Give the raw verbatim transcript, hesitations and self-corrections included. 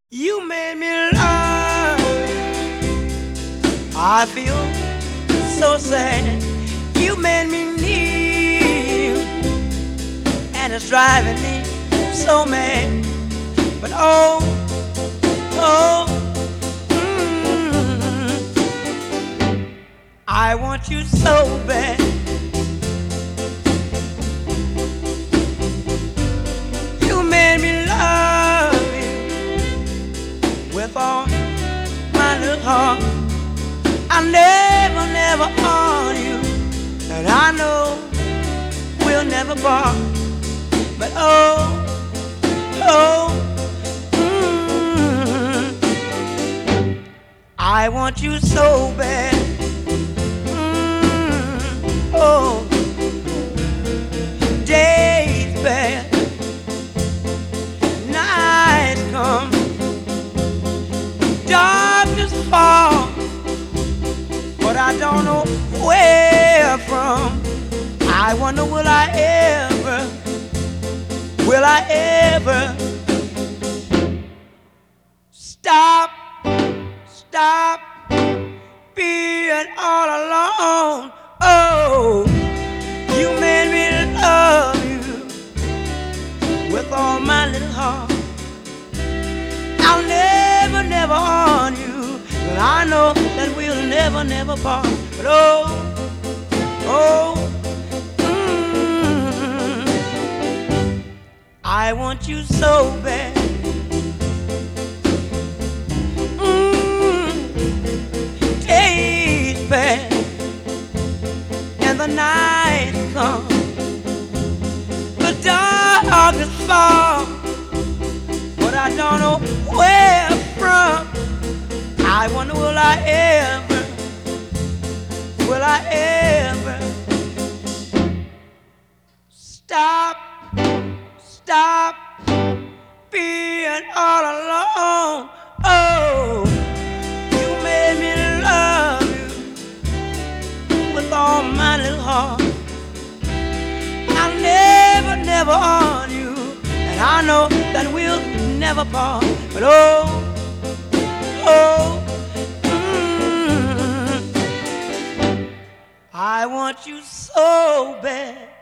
You made me love. I feel so sad. You made me kneel, and it's driving me so mad. But oh, oh, mm, I want you so bad. You made me love you with all my little heart. I never, never on you, and I know we'll never part. But oh, oh, mm, I want you so bad. Mm, oh, days bad, nights come, darkness fall. But I don't know where from. I wonder, will I ever, will I ever stop, stop being all alone? Oh, you made me love you with all my little heart. I'll never, never harm you, but I know that we'll never, never part. But oh, oh, mm, I want you so bad. Mm, days pass and the night comes, the darkness falls, but I don't know where from. I wonder, will I ever, will I ever stop, stop being all alone? Oh, you made me love you with all my little heart. I'll never, never on you, and I know that we'll never part. But oh, oh, I want you so bad.